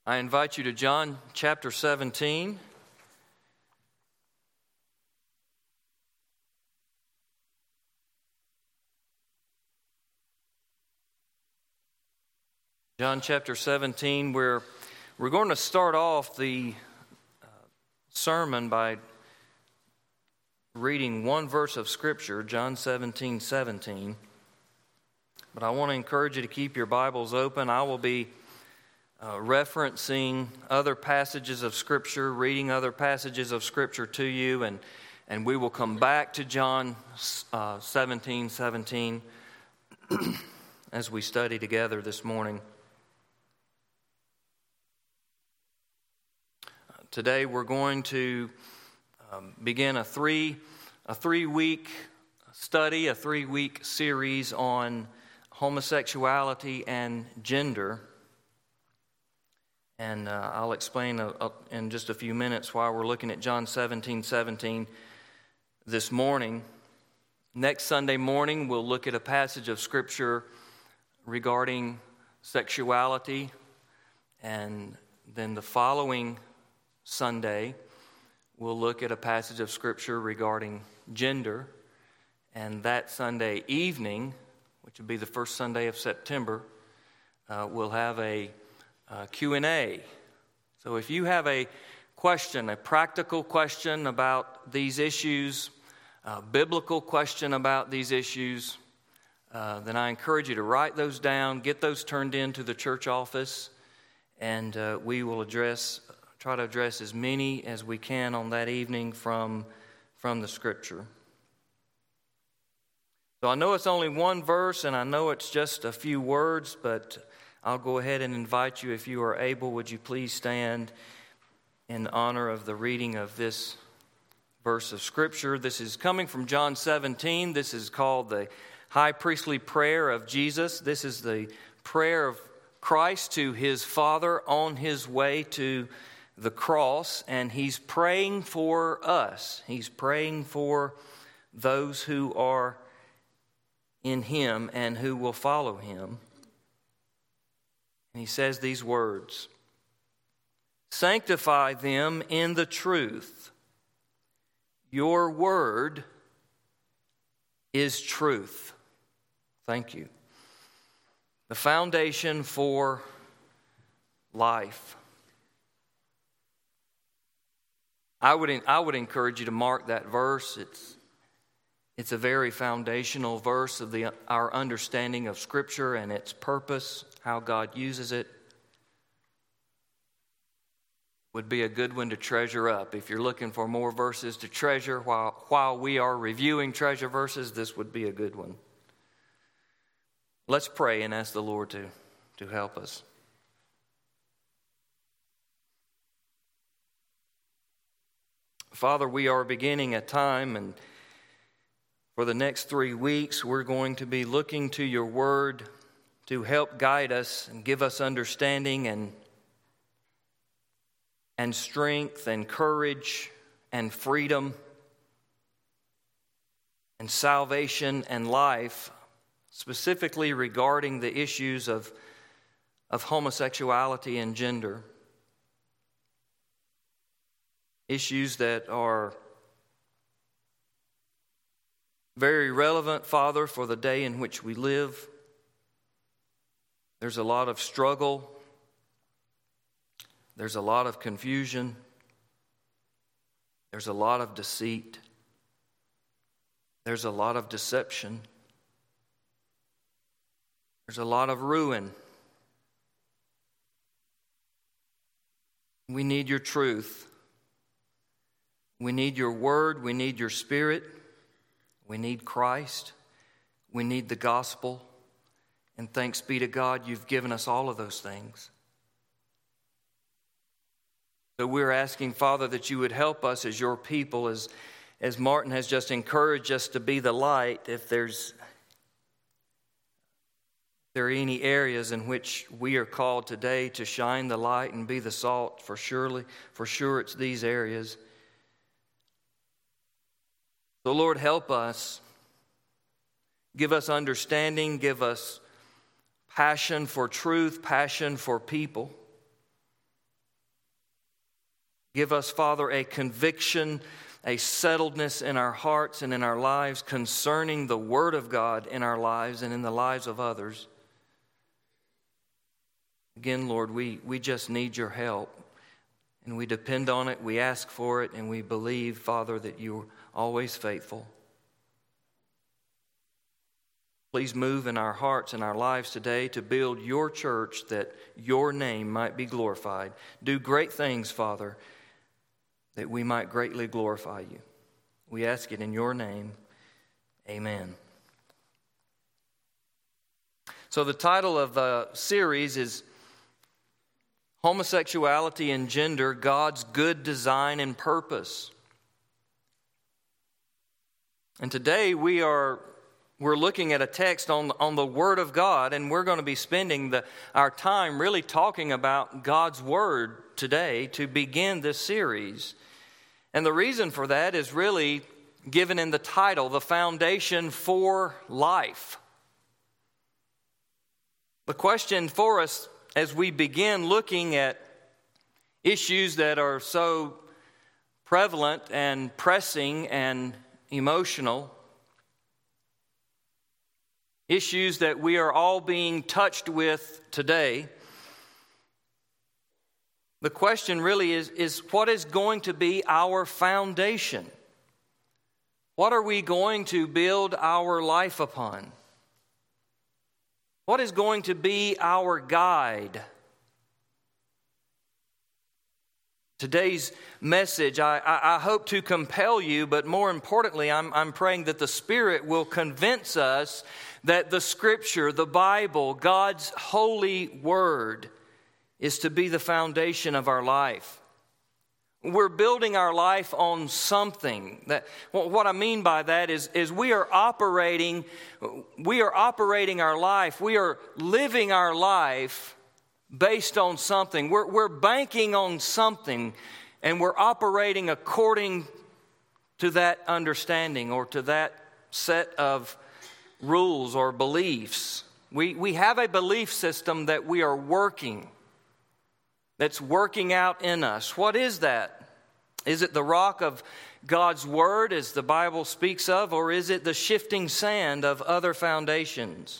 I invite you to John chapter 17. John chapter 17, where we're going to start off the sermon by reading one verse of Scripture, John 17:17. But I want to encourage you to keep your Bibles open. I will be referencing other passages of Scripture, reading other passages of Scripture to you, and we will come back to John 17:17 as we study together this morning. Today we're going to begin a three-week study, a 3-week series on homosexuality and gender. And I'll explain in just a few minutes why we're looking at John 17:17 this morning. Next Sunday morning, we'll look at a passage of Scripture regarding sexuality. And then the following Sunday, we'll look at a passage of Scripture regarding gender. And that Sunday evening, which will be the first Sunday of September, we'll have a Q&A. So if you have a question, a practical question about these issues, a biblical question about these issues, then I encourage you to write those down, get those turned in to the church office, and we will try to address as many as we can on that evening from the Scripture. So I know it's only one verse, and I know it's just a few words, but I'll go ahead and invite you, if you are able, would you please stand in honor of the reading of this verse of Scripture. This is coming from John 17. This is called the high priestly prayer of Jesus. This is the prayer of Christ to his Father on his way to the cross, and he's praying for us. He's praying for those who are in him and who will follow him. And he says these words: "Sanctify them in the truth. Your word is truth." Thank you. The foundation for life. I would encourage you to mark that verse. It's a very foundational verse of our understanding of Scripture and its purpose, how God uses it. Would be a good one to treasure up. If you're looking for more verses to treasure while we are reviewing treasure verses, this would be a good one. Let's pray and ask the Lord to help us. Father, we are beginning a time, and for the next 3 weeks, we're going to be looking to your word to help guide us and give us understanding and strength and courage and freedom and salvation and life, specifically regarding the issues of homosexuality and gender. Issues that are very relevant, Father, for the day in which we live. There's a lot of struggle. There's a lot of confusion. There's a lot of deceit. There's a lot of deception. There's a lot of ruin. We need your truth. We need your word. We need your Spirit. We need Christ. We need the gospel. And thanks be to God, you've given us all of those things. So we're asking, Father, that you would help us as your people, as Martin has just encouraged us to be the light. If there are any areas in which we are called today to shine the light and be the salt, for sure it's these areas. So Lord, help us. Give us understanding. Give us passion for truth, passion for people. Give us, Father, a conviction, a settledness in our hearts and in our lives concerning the Word of God in our lives and in the lives of others. Again, Lord, we just need your help, and we depend on it, we ask for it, and we believe, Father, that you're always faithful. Please move in our hearts and our lives today to build your church that your name might be glorified. Do great things, Father, that we might greatly glorify you. We ask it in your name. Amen. So the title of the series is Homosexuality and Gender, God's Good Design and Purpose. And today we're looking at a text on the Word of God, and we're going to be spending our time really talking about God's Word today to begin this series. And the reason for that is really given in the title, The Foundation for Life. The question for us as we begin looking at issues that are so prevalent and pressing and emotional, issues that we are all being touched with today, the question really is what is going to be our foundation? What are we going to build our life upon? What is going to be our guide? Today's message, I hope to compel you, but more importantly, I'm praying that the Spirit will convince us that the Scripture, the Bible, God's holy Word, is to be the foundation of our life. We're building our life on something. What I mean by that is we are operating our life. We are living our life based on something. We're banking on something, and we're operating according to that understanding or to that set of rules or beliefs. We have a belief system that we are working, that's working out in us. What is that? Is it the rock of God's Word, as the Bible speaks of, or is it the shifting sand of other foundations?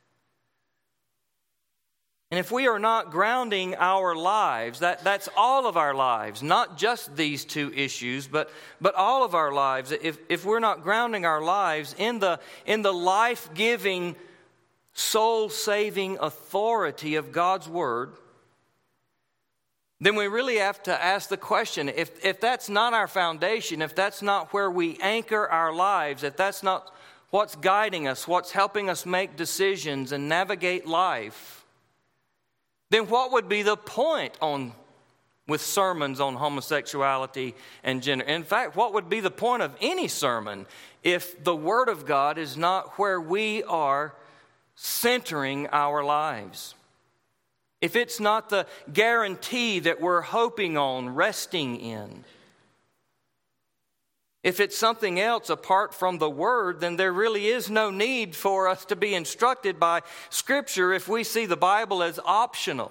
And if we are not grounding our lives, that's all of our lives, not just these two issues, but all of our lives. If we're not grounding our lives in the life-giving, soul-saving authority of God's Word, then we really have to ask the question, if that's not our foundation, if that's not where we anchor our lives, if that's not what's guiding us, what's helping us make decisions and navigate life, then what would be the point with sermons on homosexuality and gender? In fact, what would be the point of any sermon if the Word of God is not where we are centering our lives? If it's not the guarantee that we're hoping on, resting in, if it's something else apart from the Word, then there really is no need for us to be instructed by Scripture if we see the Bible as optional.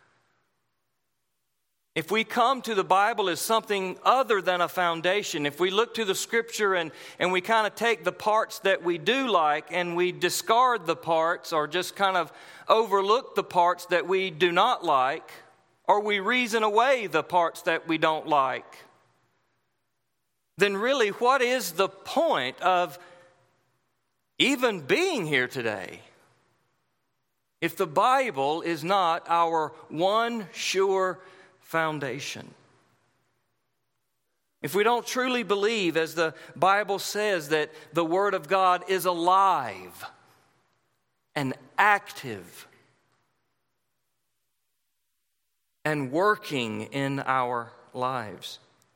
If we come to the Bible as something other than a foundation, if we look to the Scripture and we kind of take the parts that we do like and we discard the parts or just kind of overlook the parts that we do not like, or we reason away the parts that we don't like, then really what is the point of even being here today if the Bible is not our one sure foundation? If we don't truly believe, as the Bible says, that the Word of God is alive and active and working in our lives.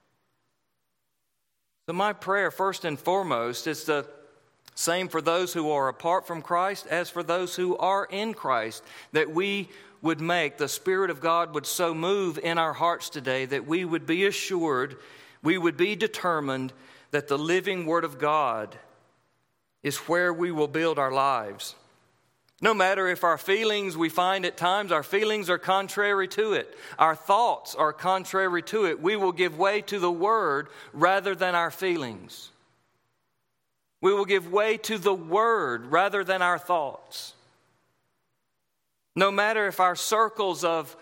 So my prayer, first and foremost, is the same for those who are apart from Christ as for those who are in Christ, that we would make, the Spirit of God would so move in our hearts today that we would be assured, we would be determined that the living Word of God is where we will build our lives. No matter if our feelings, we find at times our feelings are contrary to it, our thoughts are contrary to it, we will give way to the Word rather than our feelings. We will give way to the Word rather than our thoughts. No matter if our circles of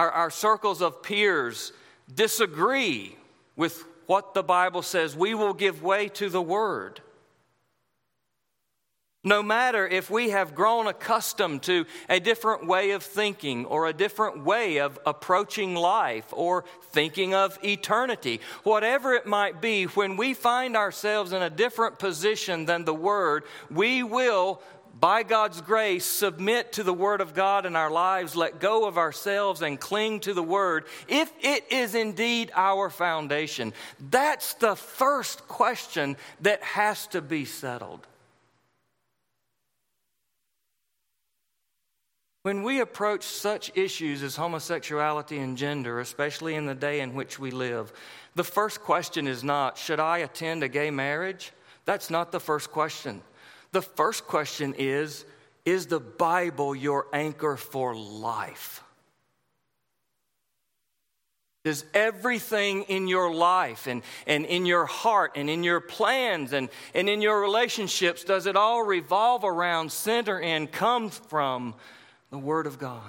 peers disagree with what the Bible says, we will give way to the Word. No matter if we have grown accustomed to a different way of thinking or a different way of approaching life or thinking of eternity, whatever it might be, when we find ourselves in a different position than the Word, we will, by God's grace, submit to the Word of God in our lives, let go of ourselves and cling to the Word, if it is indeed our foundation. That's the first question that has to be settled. When we approach such issues as homosexuality and gender, especially in the day in which we live, the first question is not, should I attend a gay marriage? That's not the first question. The first question is the Bible your anchor for life? Does everything in your life and in your heart and in your plans and in your relationships, does it all revolve around, center in, come from the Word of God?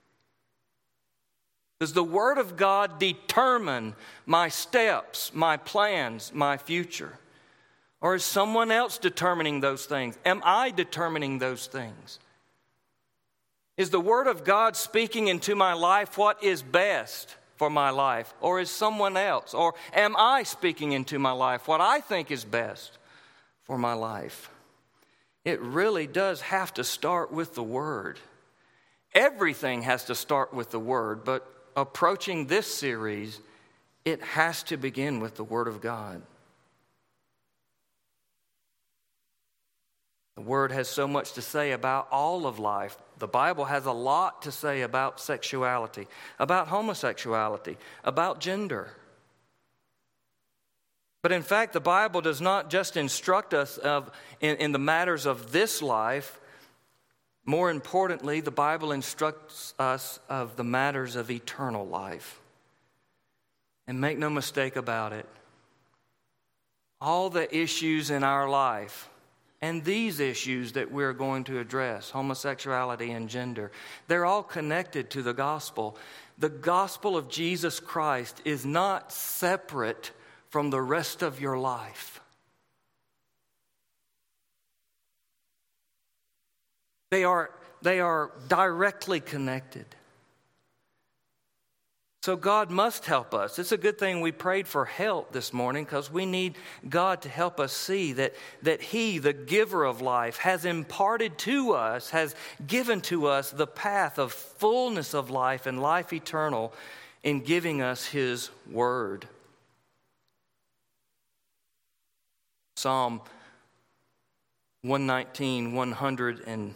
Does the Word of God determine my steps, my plans, my future? Or is someone else determining those things? Am I determining those things? Is the Word of God speaking into my life what is best for my life? Or is someone else? Or am I speaking into my life what I think is best for my life? It really does have to start with the Word. Everything has to start with the Word, but approaching this series, it has to begin with the Word of God. The Word has so much to say about all of life. The Bible has a lot to say about sexuality, about homosexuality, about gender. But in fact, the Bible does not just instruct us in the matters of this life. More importantly, the Bible instructs us of the matters of eternal life. And make no mistake about it, all the issues in our life, and these issues that we're going to address, homosexuality and gender, they're all connected to the gospel. The gospel of Jesus Christ is not separate from the rest of your life. They are directly connected. So God must help us. It's a good thing we prayed for help this morning, because we need God to help us see that He, the giver of life, has imparted to us, has given to us the path of fullness of life and life eternal in giving us His Word. Psalm 119, 150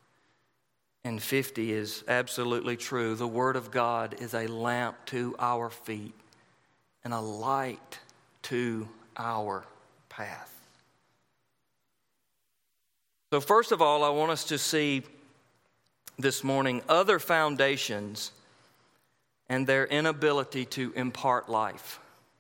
is absolutely true. The Word of God is a lamp to our feet and a light to our path. So first of all, I want us to see this morning other foundations and their inability to impart life.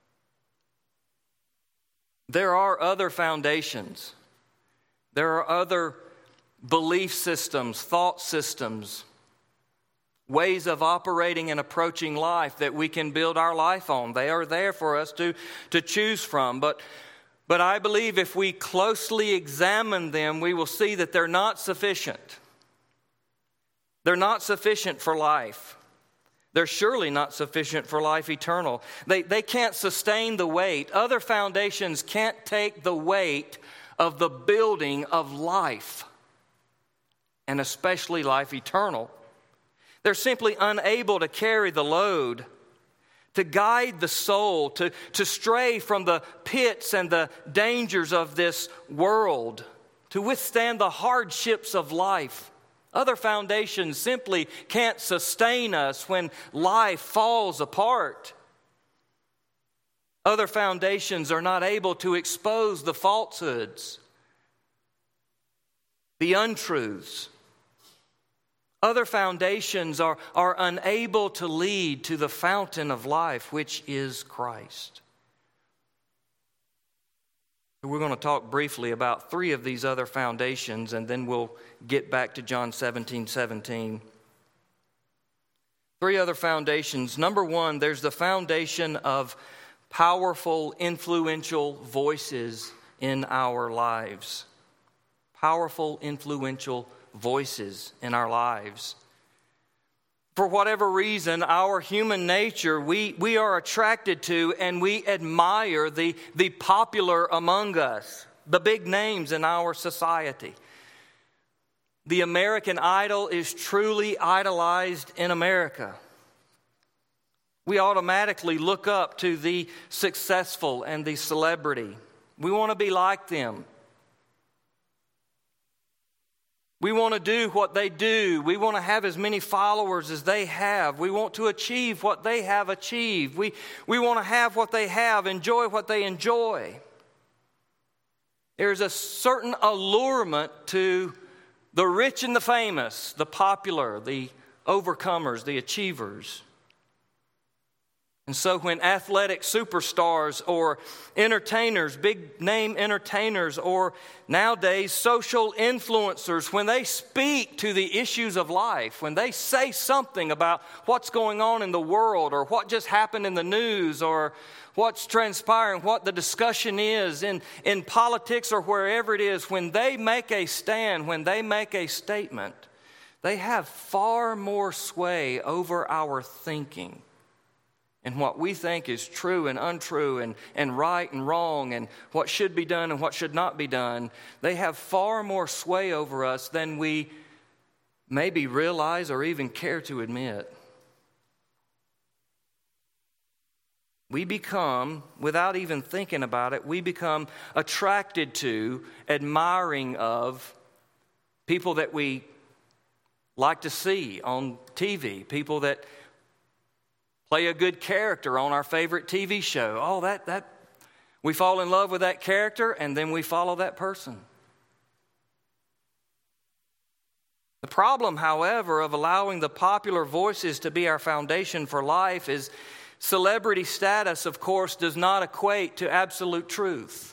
There are other foundations. There are other belief systems, thought systems, ways of operating and approaching life that we can build our life on. They are there for us to choose from. But I believe if we closely examine them, we will see that they're not sufficient. They're not sufficient for life. They're surely not sufficient for life eternal. They can't sustain the weight. Other foundations can't take the weight of the building of life, and especially life eternal. They're simply unable to carry the load, to guide the soul, to stray from the pits and the dangers of this world, to withstand the hardships of life. Other foundations simply can't sustain us when life falls apart. Other foundations are not able to expose the falsehoods, the untruths, Other foundations are unable to lead to the fountain of life, which is Christ. We're going to talk briefly about three of these other foundations, and then we'll get back to John 17:17. Three other foundations. Number one, there's the foundation of powerful, influential voices in our lives. Powerful, influential voices in our lives. For whatever reason, our human nature, we are attracted to and we admire the popular among us, the big names in our society. The American Idol is truly idolized in America. We automatically look up to the successful and the celebrity. We want to be like them. We want to do what they do. We want to have as many followers as they have. We want to achieve what they have achieved. We want to have what they have, enjoy what they enjoy. There's a certain allurement to the rich and the famous, the popular, the overcomers, the achievers. And so when athletic superstars or entertainers, big name entertainers, or nowadays social influencers, when they speak to the issues of life, when they say something about what's going on in the world or what just happened in the news or what's transpiring, what the discussion is in politics or wherever it is, when they make a stand, when they make a statement, they have far more sway over our thinking and what we think is true and untrue and right and wrong and what should be done and what should not be done. They have far more sway over us than we maybe realize or even care to admit. We become, without even thinking about it, we become attracted to, admiring of people that we like to see on TV, people that play a good character on our favorite TV show. Oh, that we fall in love with that character and then we follow that person. The problem, however, of allowing the popular voices to be our foundation for life is celebrity status, of course, does not equate to absolute truth.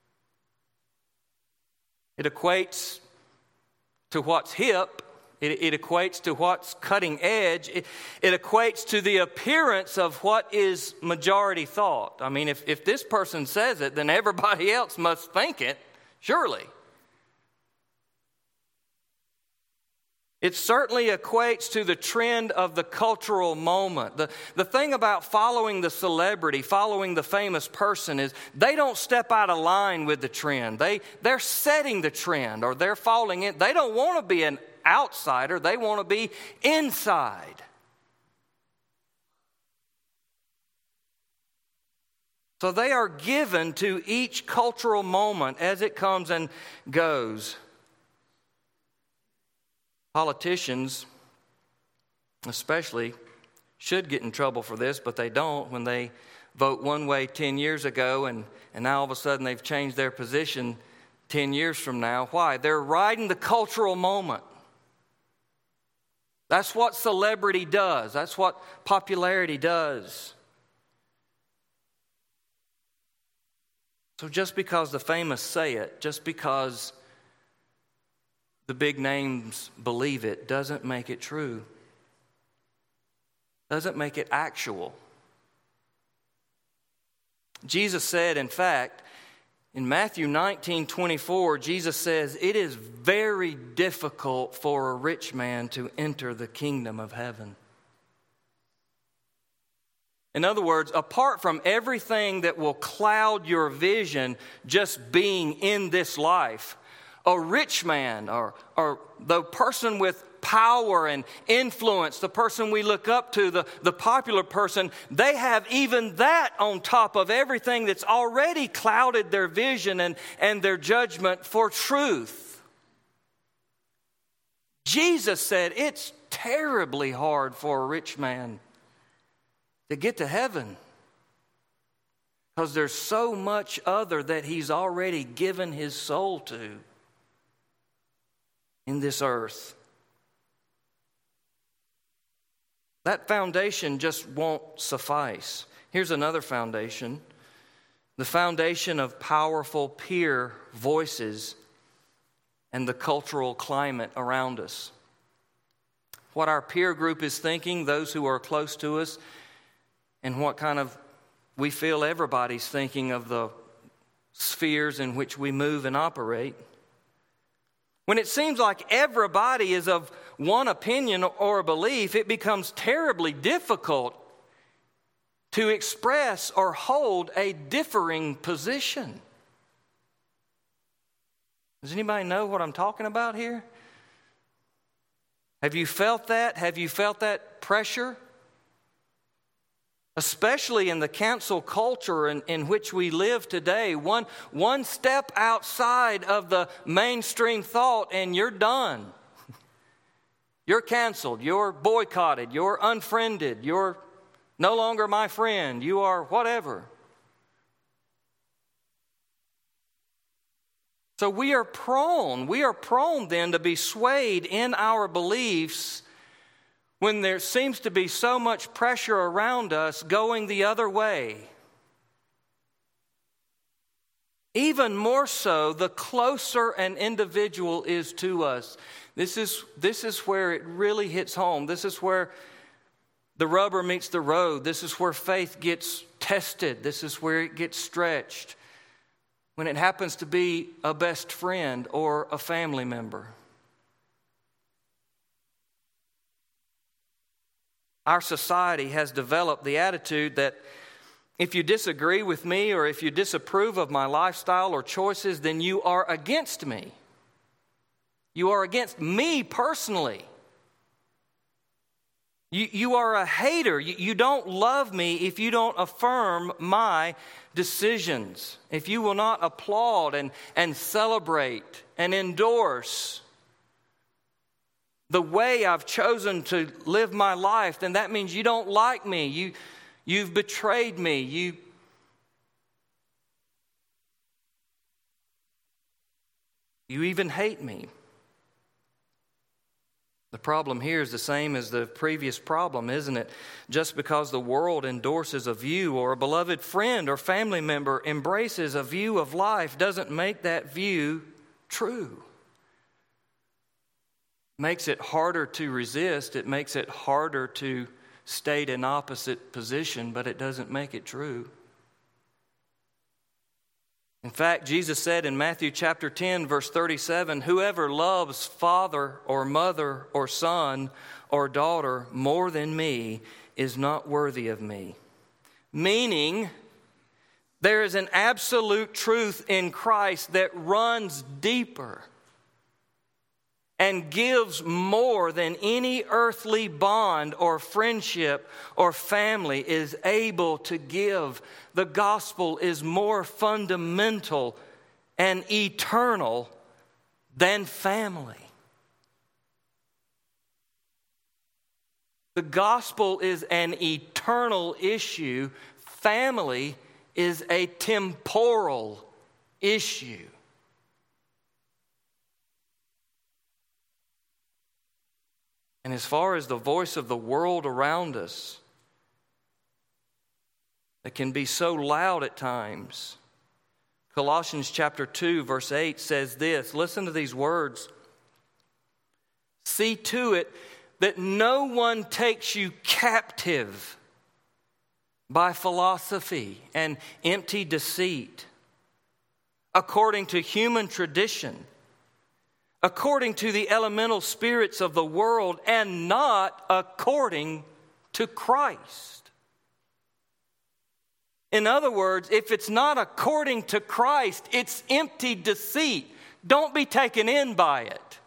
It equates to what's hip. It equates to what's cutting edge. It equates to the appearance of what is majority thought. I mean, if this person says it, then everybody else must think it, surely. It certainly equates to the trend of the cultural moment. The thing about following the celebrity, following the famous person is they don't step out of line with the trend. They're setting the trend or they're falling in. They don't want to be an outsider. They want to be inside. So they are given to each cultural moment as it comes and goes. Politicians, especially, should get in trouble for this, but they don't when they vote one way 10 years ago and now all of a sudden they've changed their position 10 years from now. Why? They're riding the cultural moment. That's what celebrity does. That's what popularity does. So just because the famous say it, just because the big names believe it, doesn't make it true. Doesn't make it actual. Jesus said, in fact, in Matthew 19:24, Jesus says, it is very difficult for a rich man to enter the kingdom of heaven. In other words, apart from everything that will cloud your vision just being in this life, a rich man or the person with power and influence, the person we look up to, the popular person, they have even that on top of everything that's already clouded their vision and their judgment for truth. Jesus said it's terribly hard for a rich man to get to heaven because there's so much other that he's already given his soul to in this earth. that foundation just won't suffice. Here's another foundation. The foundation of powerful peer voices and the cultural climate around us. What our peer group is thinking, those who are close to us, and what kind of we feel everybody's thinking of the spheres in which we move and operate. When it seems like everybody is of one opinion or belief, it becomes terribly difficult to express or hold a differing position. Does anybody know what I'm talking about here? Have you felt that? Have you felt that pressure? Especially in the cancel culture in which we live today. One step outside of the mainstream thought and you're done. You're canceled. You're boycotted. You're unfriended. You're no longer my friend. You are whatever. So we are prone then to be swayed in our beliefs when there seems to be so much pressure around us going the other way. Even more so, the closer an individual is to us. This is where it really hits home. This is where the rubber meets the road. This is where faith gets tested. This is where it gets stretched. When it happens to be a best friend or a family member. Our society has developed the attitude that if you disagree with me or if you disapprove of my lifestyle or choices, then you are against me. You are against me personally. You are a hater. You don't love me if you don't affirm my decisions. If you will not applaud and celebrate and endorse the way I've chosen to live my life, then that means you don't like me. You've betrayed me. You even hate me. The problem here is the same as the previous problem, isn't it? Just because the world endorses a view or a beloved friend or family member embraces a view of life doesn't make that view true. It makes it harder to resist. It makes it harder to state an opposite position, but it doesn't make it true. In fact, Jesus said in Matthew chapter 10, verse 37, whoever loves father or mother or son or daughter more than me is not worthy of me. Meaning, there is an absolute truth in Christ that runs deeper and gives more than any earthly bond or friendship or family is able to give. The gospel is more fundamental and eternal than family. The gospel is an eternal issue. Family is a temporal issue. And as far as the voice of the world around us, that can be so loud at times. Colossians chapter 2, verse 8 says this. Listen to these words. See to it that no one takes you captive by philosophy and empty deceit, according to human tradition, according to the elemental spirits of the world, and not according to Christ. In other words, if it's not according to Christ, it's empty deceit. Don't be taken in by it.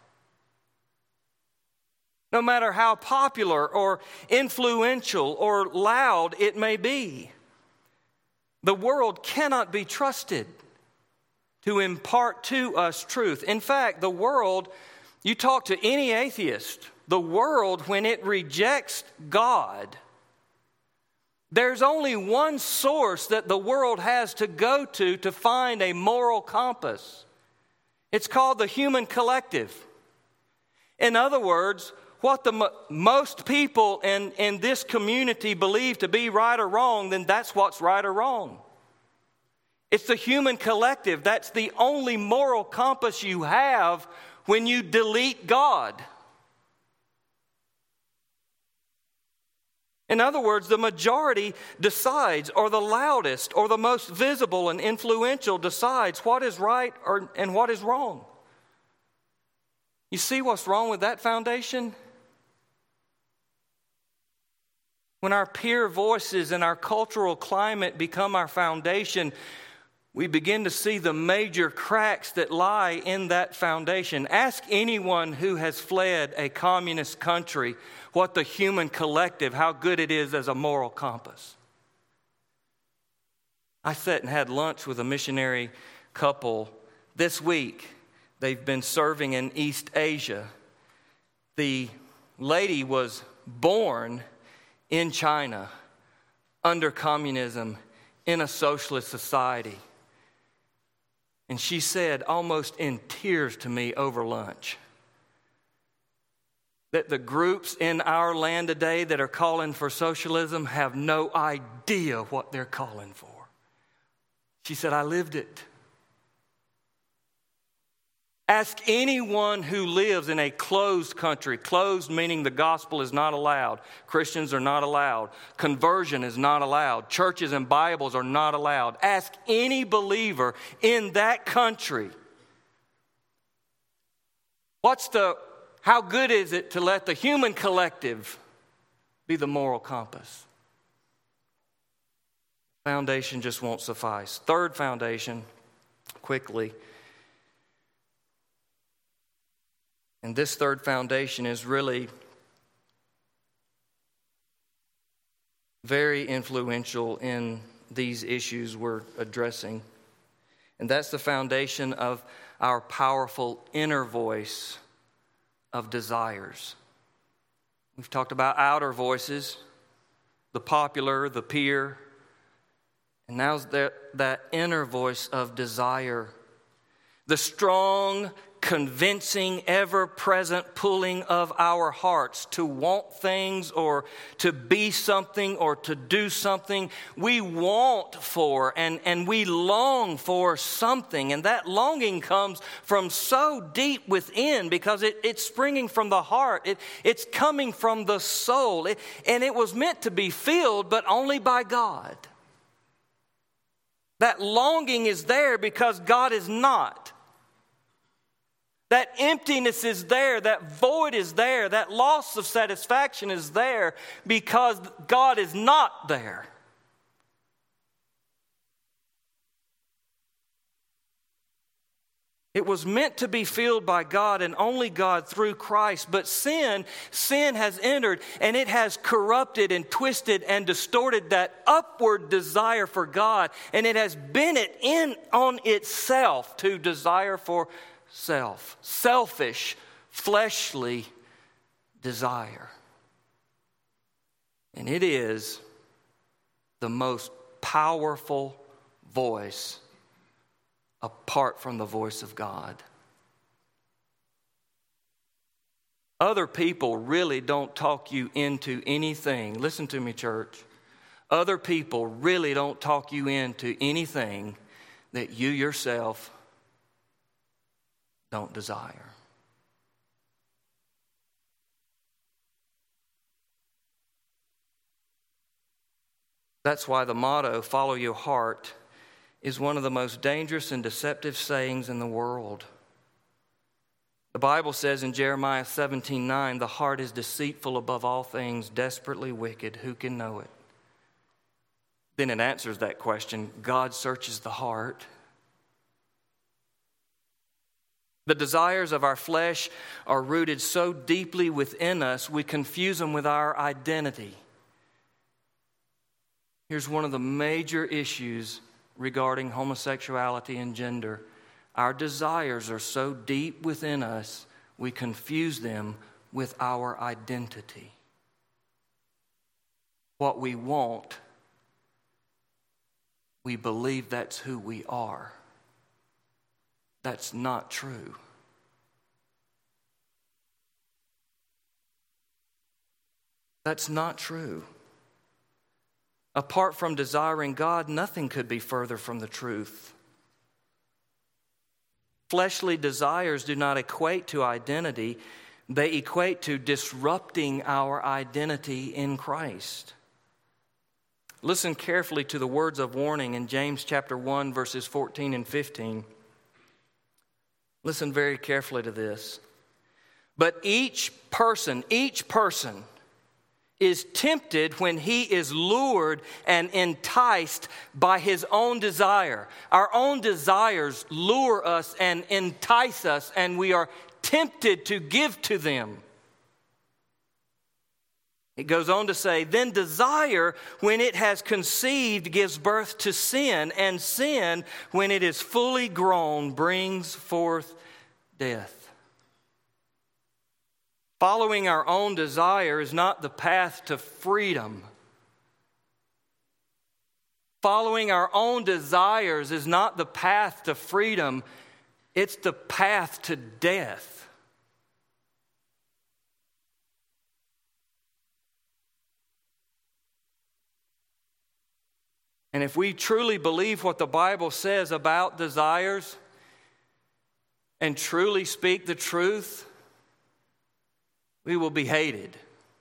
No matter how popular or influential or loud it may be, the world cannot be trusted to impart to us truth. In fact, the world, you talk to any atheist, the world, when it rejects God, there's only one source that the world has to go to find a moral compass. It's called the human collective. In other words, what the most people in this community believe to be right or wrong, then that's what's right or wrong. It's the human collective. That's the only moral compass you have when you delete God. In other words, the majority decides, or the loudest, or the most visible and influential decides what is right and what is wrong. You see what's wrong with that foundation? When our peer voices and our cultural climate become our foundation, we begin to see the major cracks that lie in that foundation. Ask anyone who has fled a communist country what the human collective, how good it is as a moral compass. I sat and had lunch with a missionary couple this week. They've been serving in East Asia. The lady was born in China under communism in a socialist society. And she said, almost in tears to me over lunch, that the groups in our land today that are calling for socialism have no idea what they're calling for. She said, I lived it. Ask anyone who lives in a closed country. Closed meaning the gospel is not allowed. Christians are not allowed. Conversion is not allowed. Churches and Bibles are not allowed. Ask any believer in that country. How good is it to let the human collective be the moral compass? Foundation just won't suffice. Third foundation, quickly. And this third foundation is really very influential in these issues we're addressing. And that's the foundation of our powerful inner voice of desires. We've talked about outer voices, the popular, the peer, and now's that inner voice of desire. The strong, convincing, ever-present pulling of our hearts to want things or to be something or to do something. We want for and we long for something. And that longing comes from so deep within because it's springing from the heart. It's coming from the soul. And it was meant to be filled, but only by God. That longing is there because God is not. That emptiness is there, that void is there, that loss of satisfaction is there because God is not there. It was meant to be filled by God and only God through Christ, but sin has entered and it has corrupted and twisted and distorted that upward desire for God, and it has bent it in on itself to desire for selfish, fleshly desire. And it is the most powerful voice apart from the voice of God. Other people really don't talk you into anything. Listen to me, church. Other people really don't talk you into anything that you yourself don't desire. That's why the motto, follow your heart, is one of the most dangerous and deceptive sayings in the world. The Bible says in Jeremiah 17:9, the heart is deceitful above all things, desperately wicked. Who can know it? Then it answers that question. God searches the heart. The desires of our flesh are rooted so deeply within us, we confuse them with our identity. Here's one of the major issues regarding homosexuality and gender. Our desires are so deep within us, we confuse them with our identity. What we want, we believe that's who we are. That's not true. That's not true. Apart from desiring God, nothing could be further from the truth. Fleshly desires do not equate to identity. They equate to disrupting our identity in Christ. Listen carefully to the words of warning in James chapter 1, verses 14 and 15. Listen very carefully to this. But each person is tempted when he is lured and enticed by his own desire. Our own desires lure us and entice us, and we are tempted to give to them. It goes on to say, then desire, when it has conceived, gives birth to sin, and sin, when it is fully grown, brings forth death. Following our own desire is not the path to freedom. Following our own desires is not the path to freedom. It's the path to death. And if we truly believe what the Bible says about desires and truly speak the truth, we will be hated.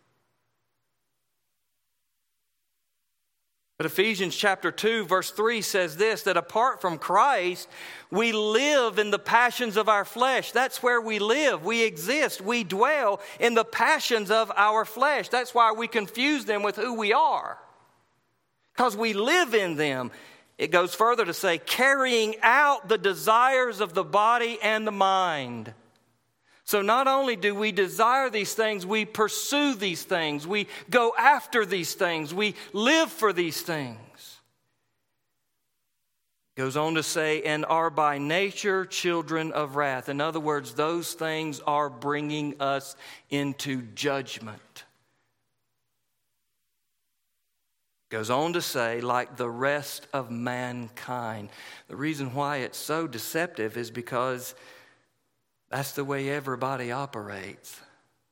But Ephesians chapter 2, verse 3 says this, that apart from Christ, we live in the passions of our flesh. That's where we live. We exist. We dwell in the passions of our flesh. That's why we confuse them with who we are. Because we live in them. It goes further to say, carrying out the desires of the body and the mind. So not only do we desire these things, we pursue these things. We go after these things. We live for these things. It goes on to say, and are by nature children of wrath. In other words, those things are bringing us into judgment. It goes on to say, like the rest of mankind. The reason why it's so deceptive is because that's the way everybody operates.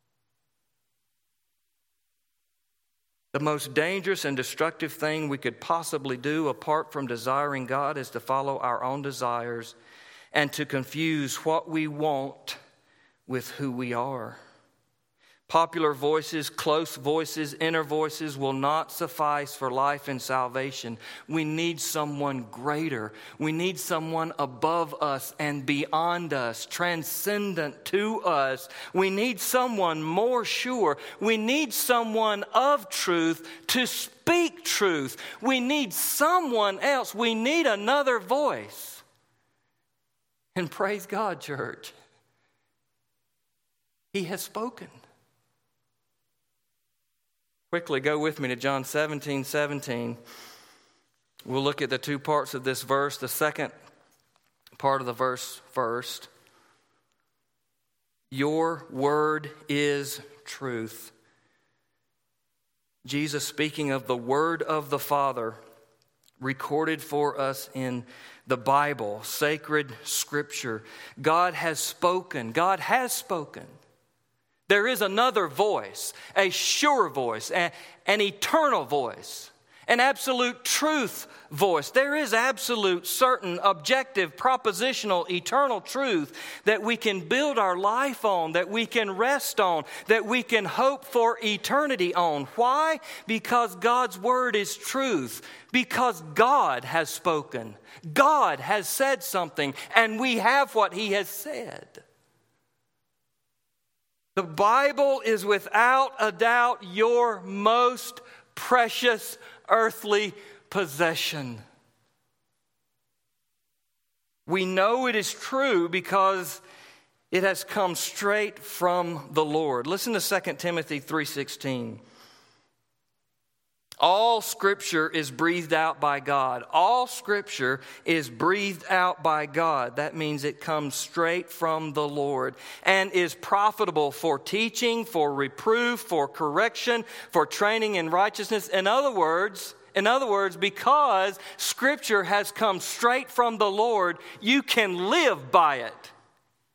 The most dangerous and destructive thing we could possibly do apart from desiring God is to follow our own desires and to confuse what we want with who we are. Popular voices, close voices, inner voices will not suffice for life and salvation. We need someone greater. We need someone above us and beyond us, transcendent to us. We need someone more sure. We need someone of truth to speak truth. We need someone else. We need another voice. And praise God, church. He has spoken. Quickly go with me to John 17:17. We'll look at the two parts of this verse. The second part of the verse first. Your word is truth. Jesus speaking of the word of the Father recorded for us in the Bible, sacred scripture. God has spoken. God has spoken. There is another voice, a sure voice, an eternal voice, an absolute truth voice. There is absolute, certain, objective, propositional, eternal truth that we can build our life on, that we can rest on, that we can hope for eternity on. Why? Because God's word is truth. Because God has spoken. God has said something, and we have what He has said. The Bible is without a doubt your most precious earthly possession. We know it is true because it has come straight from the Lord. Listen to 2 Timothy 3:16. All Scripture is breathed out by God. All Scripture is breathed out by God. That means it comes straight from the Lord and is profitable for teaching, for reproof, for correction, for training in righteousness. In other words, because Scripture has come straight from the Lord, you can live by it.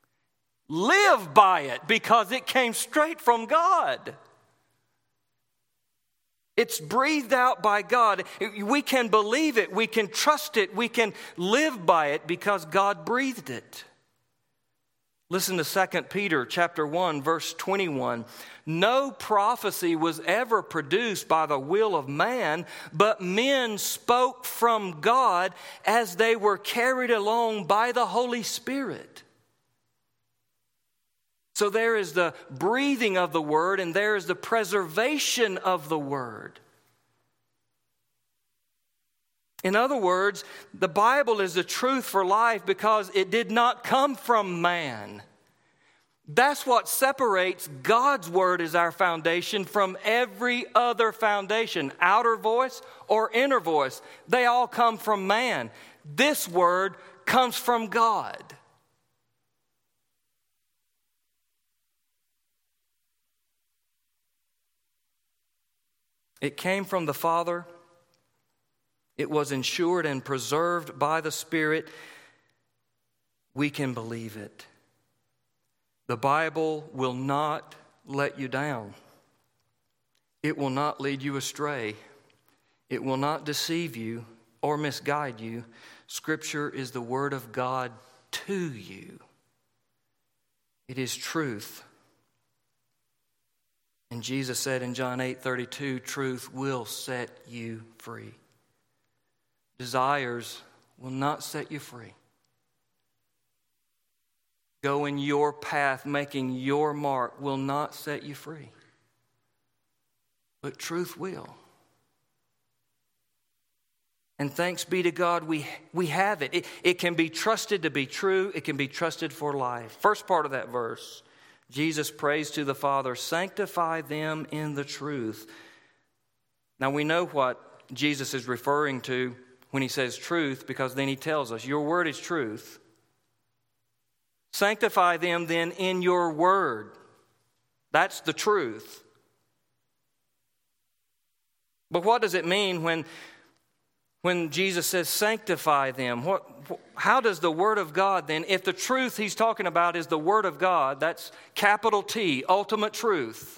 Live by it because it came straight from God. It's breathed out by God. We can believe it. We can trust it. We can live by it because God breathed it. Listen to 2 Peter chapter 1, verse 21. No prophecy was ever produced by the will of man, but men spoke from God as they were carried along by the Holy Spirit. So there is the breathing of the word and there is the preservation of the word. In other words, the Bible is the truth for life because it did not come from man. That's what separates God's word as our foundation from every other foundation, outer voice or inner voice. They all come from man. This word comes from God. It came from the Father. It was ensured and preserved by the Spirit. We can believe it. The Bible will not let you down. It will not lead you astray. It will not deceive you or misguide you. Scripture is the Word of God to you. It is truth. And Jesus said in John 8:32, truth will set you free. Desires will not set you free. Going your path, making your mark will not set you free. But truth will. And thanks be to God, we have it. It can be trusted to be true. It can be trusted for life. First part of that verse, Jesus prays to the Father, sanctify them in the truth. Now we know what Jesus is referring to when he says truth, because then he tells us, your word is truth. Sanctify them then in your word. That's the truth. But what does it mean when Jesus says sanctify them? How does the Word of God then, if the truth he's talking about is the Word of God, that's capital T, ultimate truth.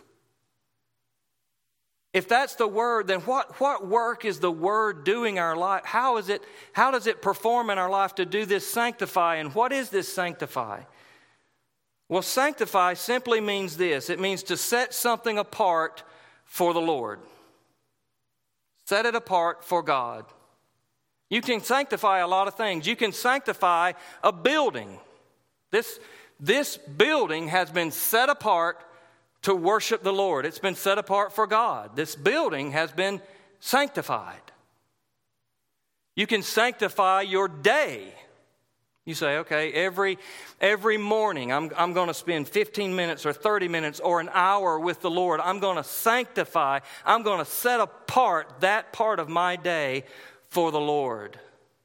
If that's the Word, then what work is the Word doing in our life? How does it perform in our life to do this sanctify? And what is this sanctify? Well, sanctify simply means this. It means to set something apart for the Lord. Set it apart for God. You can sanctify a lot of things. You can sanctify a building. This building has been set apart to worship the Lord. It's been set apart for God. This building has been sanctified. You can sanctify your day. You say, okay, every morning I'm going to spend 15 minutes or 30 minutes or an hour with the Lord. I'm going to sanctify. I'm going to set apart that part of my day for the Lord.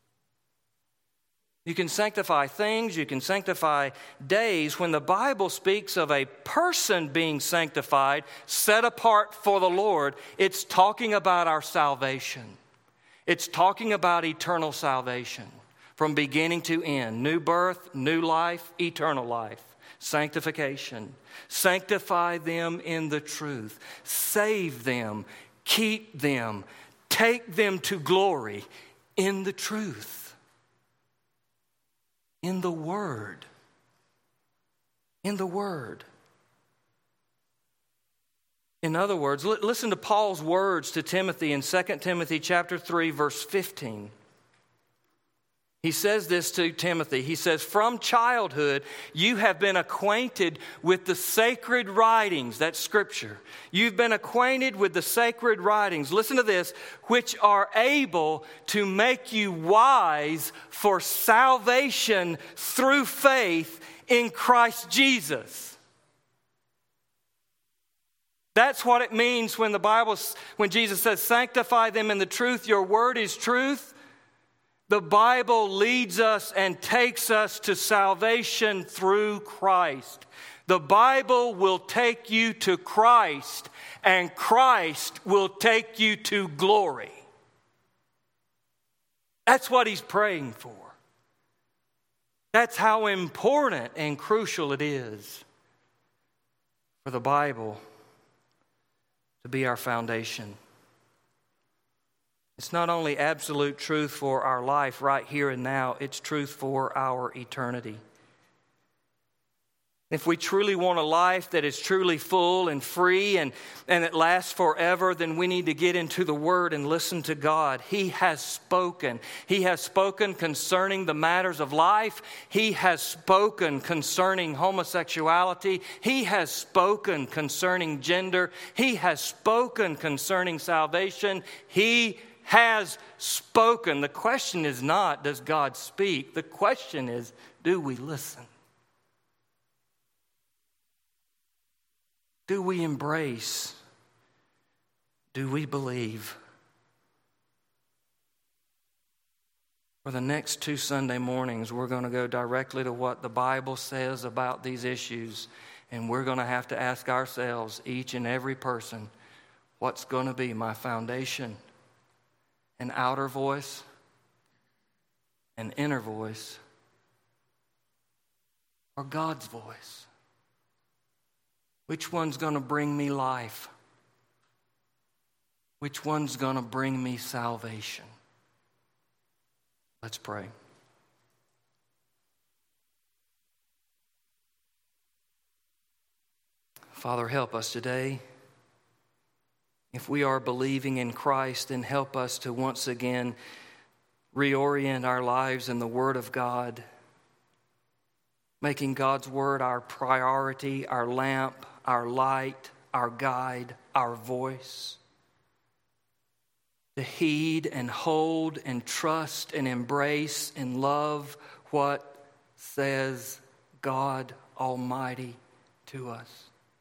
You can sanctify things, you can sanctify days. When the Bible speaks of a person being sanctified, set apart for the Lord, it's talking about our salvation. It's talking about eternal salvation from beginning to end. New birth, new life, eternal life. Sanctification. Sanctify them in the truth. Save them. Keep them. Take them to glory in the truth. In the Word. In the Word. In other words, listen to Paul's words to Timothy in 2 Timothy chapter 3, verse 15. He says this to Timothy. He says, from childhood you have been acquainted with the sacred writings. That's Scripture. You've been acquainted with the sacred writings. Listen to this. Which are able to make you wise for salvation through faith in Christ Jesus. That's what it means when when Jesus says, sanctify them in the truth. Your word is truth. The Bible leads us and takes us to salvation through Christ. The Bible will take you to Christ, and Christ will take you to glory. That's what he's praying for. That's how important and crucial it is for the Bible to be our foundation. It's not only absolute truth for our life right here and now, it's truth for our eternity. If we truly want a life that is truly full and free and that lasts forever, then we need to get into the Word and listen to God. He has spoken. He has spoken concerning the matters of life. He has spoken concerning homosexuality. He has spoken concerning gender. He has spoken concerning salvation. He has spoken. The question is not, does God speak? The question is, do we listen? Do we embrace? Do we believe? For the next 2 Sunday mornings, we're going to go directly to what the Bible says about these issues. And we're going to have to ask ourselves, each and every person, what's going to be my foundation? An outer voice, an inner voice, or God's voice? Which one's going to bring me life? Which one's going to bring me salvation? Let's pray. Father, help us today. If we are believing in Christ, then help us to once again reorient our lives in the Word of God, making God's Word our priority, our lamp, our light, our guide, our voice. To heed and hold and trust and embrace and love what says God Almighty to us.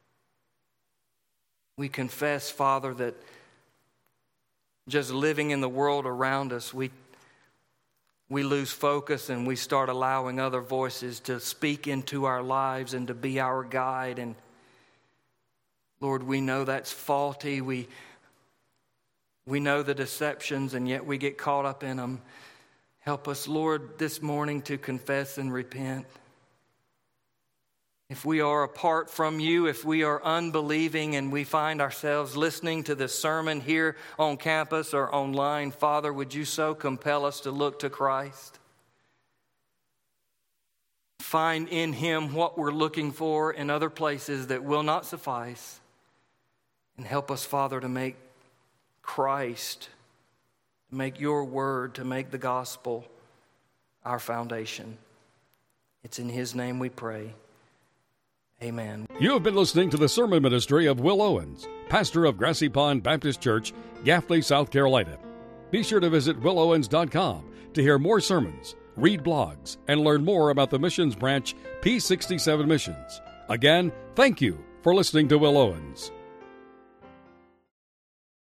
We confess, Father, that just living in the world around us, we lose focus and we start allowing other voices to speak into our lives and to be our guide. And Lord, we know that's faulty. We know the deceptions, and yet we get caught up in them. Help us, Lord, this morning to confess and repent. If we are apart from you, if we are unbelieving and we find ourselves listening to this sermon here on campus or online, Father, would you so compel us to look to Christ? Find in Him what we're looking for in other places that will not suffice. And help us, Father, to make Christ, to make your word, to make the gospel our foundation. It's in His name we pray. Amen. You have been listening to the sermon ministry of Will Owens, pastor of Grassy Pond Baptist Church, Gaffney, South Carolina. Be sure to visit willowens.com to hear more sermons, read blogs, and learn more about the missions branch P67 Missions. Again, thank you for listening to Will Owens.